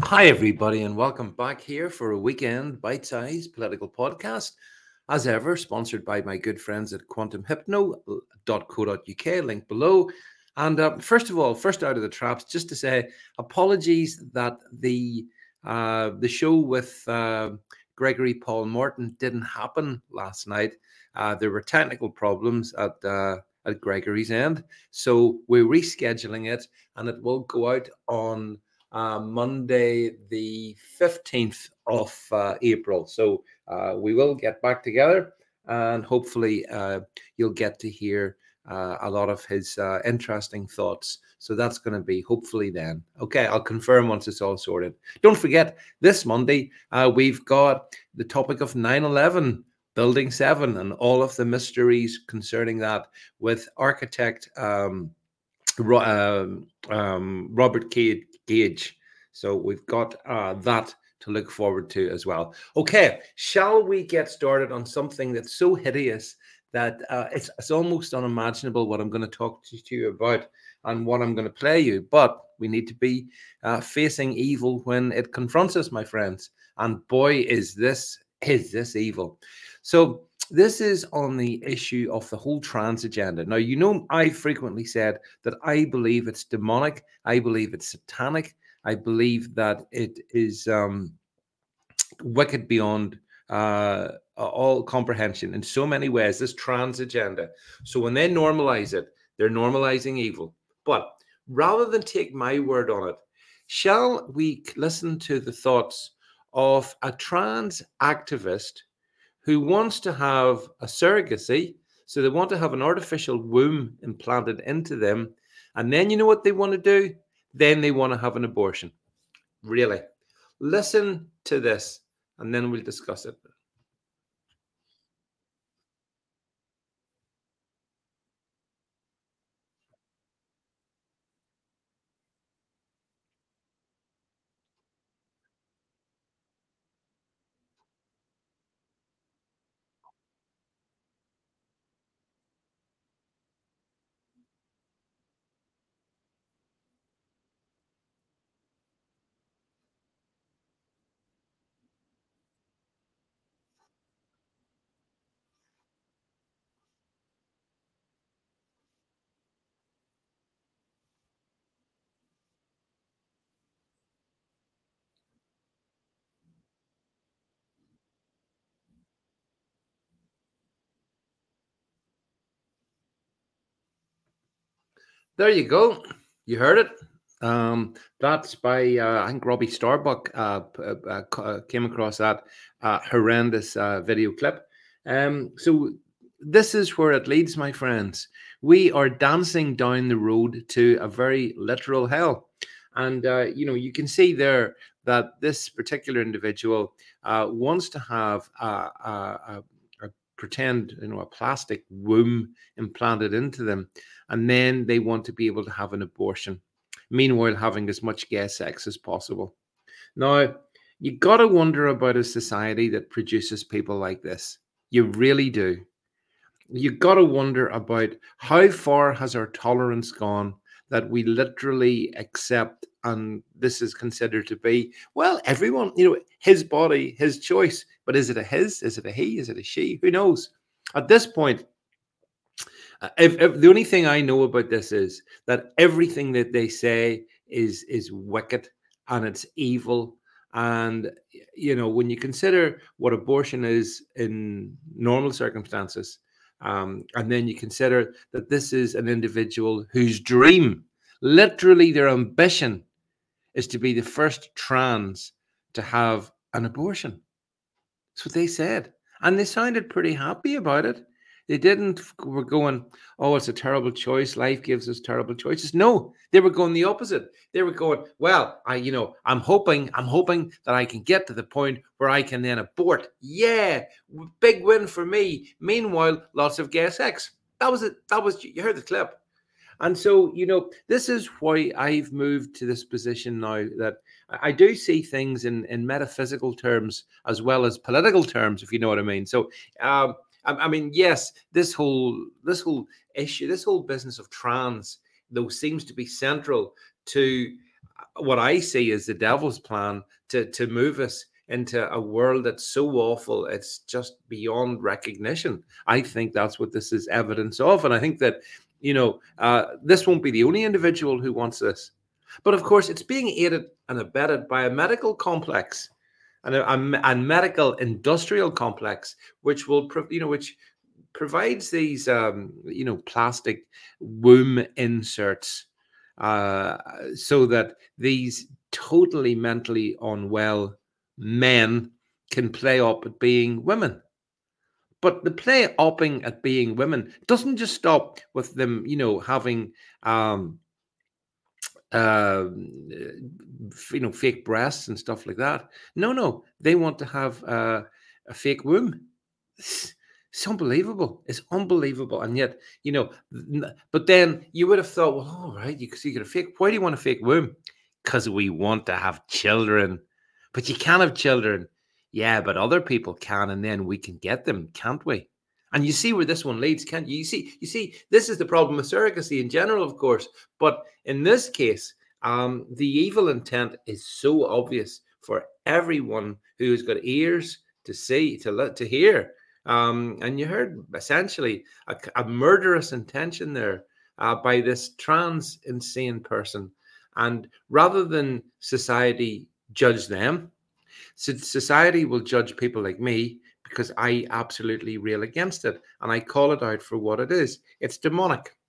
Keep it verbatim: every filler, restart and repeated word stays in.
Hi, everybody, and welcome back here for a weekend bite sized political podcast. As ever, sponsored by my good friends at quantum hypno dot co dot uk, link below. And uh, first of all, first out of the traps, just to say apologies that the uh, the show with uh, Gregory Paul Morton didn't happen last night. Uh, there were technical problems at uh, at Gregory's end, so we're rescheduling it, and it will go out on uh, Monday, the fifteenth of uh, April. So uh, we will get back together, and hopefully uh, you'll get to hear uh, a lot of his uh, interesting thoughts. So that's going to be hopefully then. Okay, I'll confirm once it's all sorted. Don't forget, this Monday, uh, we've got the topic of nine eleven, Building seven, and all of the mysteries concerning that with architect um, um, um, Robert Gage. So we've got uh, that to look forward to as well. Okay, shall we get started on something that's so hideous that uh, it's, it's almost unimaginable what I'm going to talk to you about and what I'm going to play you. But we need to be uh, facing evil when it confronts us, my friends. And boy, is this is this evil. So this is on the issue of the whole trans agenda. Now, you know, I frequently said that I believe it's demonic. I believe it's satanic. I believe that it is um, wicked beyond uh, all comprehension in so many ways, this trans agenda. So when they normalize it, they're normalizing evil. But rather than take my word on it, shall we listen to the thoughts of a trans activist who wants to have a surrogacy? So they want to have an artificial womb implanted into them. And then you know what they want to do? Then they want to have an abortion. Really? Listen to this, and then we'll discuss it. There you go. You heard it. Um, that's by uh, I think Robbie Starbuck uh, uh, uh, came across that uh, horrendous uh, video clip. Um, so this is where it leads, my friends. We are dancing down the road to a very literal hell, and uh, you know you can see there that this particular individual uh, wants to have a, a, a, a pretend, you know, a plastic womb implanted into them, and then they want to be able to have an abortion, meanwhile having as much gay sex as possible. Now, you got to wonder about a society that produces people like this. You really do. You got to wonder about how far has our tolerance gone that we literally accept, and this is considered to be, well, everyone, you know, his body, his choice. But is it a his? Is it a he? Is it a she? Who knows? At this point, uh, if, if the only thing I know about this is that everything that they say is is wicked and it's evil. And you know, when you consider what abortion is in normal circumstances, um, and then you consider that this is an individual whose dream, literally their ambition, is to be the first trans to have an abortion. That's what they said. And they sounded pretty happy about it. They didn't were going, oh, it's a terrible choice. Life gives us terrible choices. No, they were going the opposite. They were going, well, I, you know, I'm hoping, I'm hoping that I can get to the point where I can then abort. Yeah, big win for me. Meanwhile, lots of gay sex. That was it. That was, you heard the clip. And so, you know, this is why I've moved to this position now that I do see things in, in metaphysical terms as well as political terms, if you know what I mean. So, um, I, I mean, yes, this whole this whole issue, this whole business of trans, though, seems to be central to what I see is the devil's plan to, to move us into a world that's so awful, it's just beyond recognition. I think that's what this is evidence of. And I think that, you know, uh, this won't be the only individual who wants this. But of course, it's being aided and abetted by a medical complex and a, a, a medical industrial complex, which will, you know, which provides these, um, you know, plastic womb inserts uh, so that these totally mentally unwell men can play up at being women. But the play upping at being women doesn't just stop with them, you know, having, um, uh, you know, fake breasts and stuff like that. No, no, they want to have uh, a fake womb. It's, it's unbelievable. It's unbelievable. And yet, you know, but then you would have thought, well, all right, you, so you get a fake. Why do you want a fake womb? Because we want to have children. But you can't have children. Yeah, but other people can, and then we can get them, can't we? And you see where this one leads, can't you? You see, you see, this is the problem with surrogacy in general, of course. But in this case, um, the evil intent is so obvious for everyone who's got ears to see, to to hear. Um, and you heard essentially a, a murderous intention there uh, by this trans insane person. And rather than society judge them, so society will judge people like me because I absolutely rail against it. And I call it out for what it is. It's demonic.